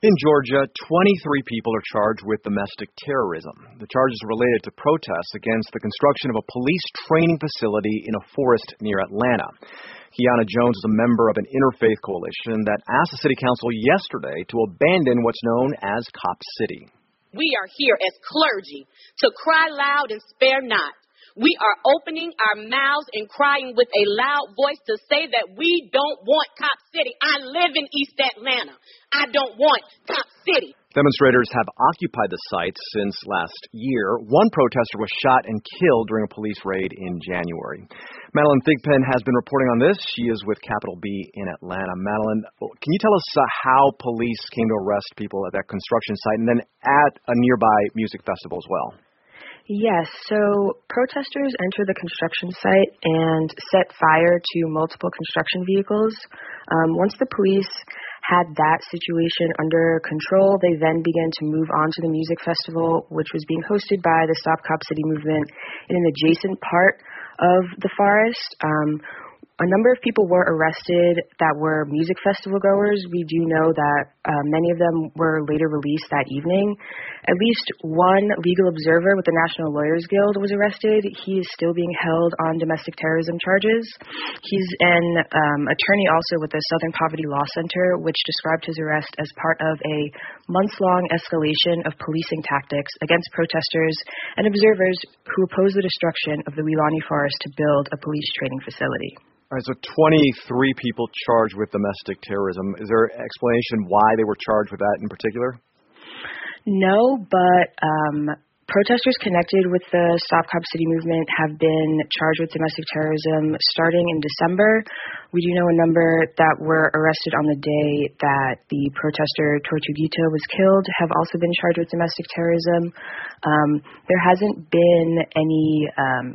In Georgia, 23 people are charged with domestic terrorism. The charges are related to protests against the construction of a police training facility in a forest near Atlanta. Kiana Jones is a member of an interfaith coalition that asked the city council yesterday to abandon what's known as Cop City. We are here as clergy to cry loud and spare not. We are opening our mouths and crying with a loud voice to say that we don't want Cop City. I live in East Atlanta. I don't want Cop City. Demonstrators have occupied the site since last year. One protester was shot and killed during a police raid in January. Madeline Thigpen has been reporting on this. She is with Capital B in Atlanta. Madeline, can you tell us how police came to arrest people at that construction site and then at a nearby music festival as well? Yes, so protesters entered the construction site and set fire to multiple construction vehicles. Once the police had that situation under control, they then began to move on to the music festival, which was being hosted by the Stop Cop City movement in an adjacent part of the forest. A number of people were arrested that were music festival goers. We do know that many of them were later released that evening. At least one legal observer with the National Lawyers Guild was arrested. He is still being held on domestic terrorism charges. He's an attorney also with the Southern Poverty Law Center, which described his arrest as part of a months-long escalation of policing tactics against protesters and observers who oppose the destruction of the Weelaunee Forest to build a police training facility. All right, so 23 people charged with domestic terrorism. Is there an explanation why they were charged with that in particular? No, but protesters connected with the Stop Cop City movement have been charged with domestic terrorism starting in December. We do know a number that were arrested on the day that the protester Tortuguito was killed have also been charged with domestic terrorism. There hasn't been any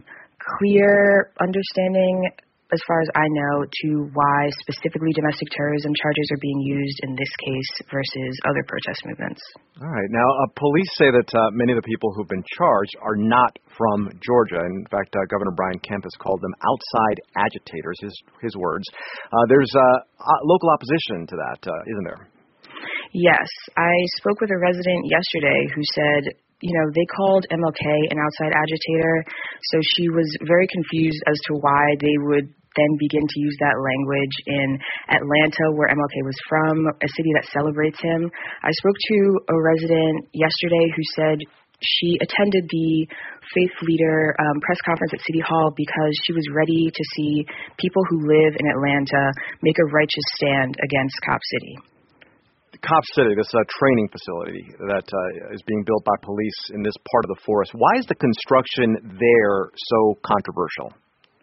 clear understanding, as far as I know, to why specifically domestic terrorism charges are being used in this case versus other protest movements. All right. Now, police say that many of the people who've been charged are not from Georgia. In fact, Governor Brian Kemp has called them outside agitators, his words. There's local opposition to that, isn't there? Yes. I spoke with a resident yesterday who said, they called MLK an outside agitator, so she was very confused as to why they would then begin to use that language in Atlanta, where MLK was from, a city that celebrates him. I spoke to a resident yesterday who said she attended the faith leader press conference at City Hall because she was ready to see people who live in Atlanta make a righteous stand against Cop City. Cop City, this training facility that is being built by police in this part of the forest. Why is the construction there so controversial?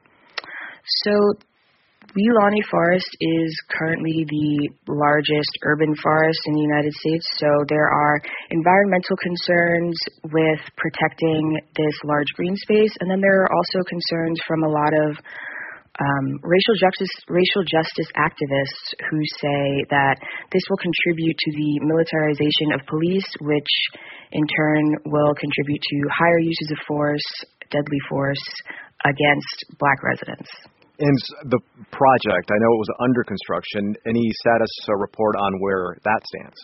So, Weelaunee Forest is currently the largest urban forest in the United States, so there are environmental concerns with protecting this large green space, and then there are also concerns from a lot of racial justice activists who say that this will contribute to the militarization of police, which in turn will contribute to higher uses of force, deadly force, against Black residents. And the project, I know it was under construction. Any status report on where that stands?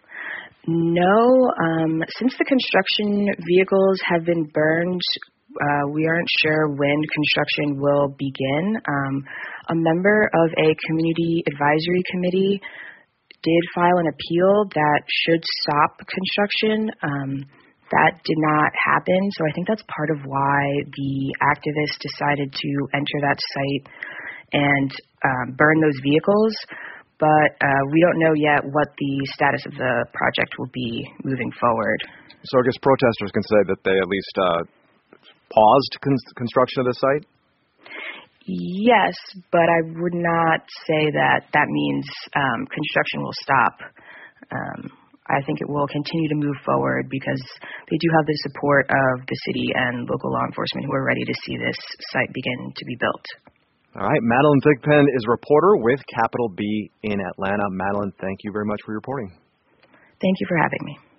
No. Since the construction vehicles have been burned, we aren't sure when construction will begin. A member of a community advisory committee did file an appeal that should stop construction. That did not happen, so I think that's part of why the activists decided to enter that site and burn those vehicles. But we don't know yet what the status of the project will be moving forward. So I guess protesters can say that they at least paused construction of the site? Yes, but I would not say that means construction will stop. I think it will continue to move forward because they do have the support of the city and local law enforcement who are ready to see this site begin to be built. All right. Madeline Thigpen is a reporter with Capital B in Atlanta. Madeline, thank you very much for reporting. Thank you for having me.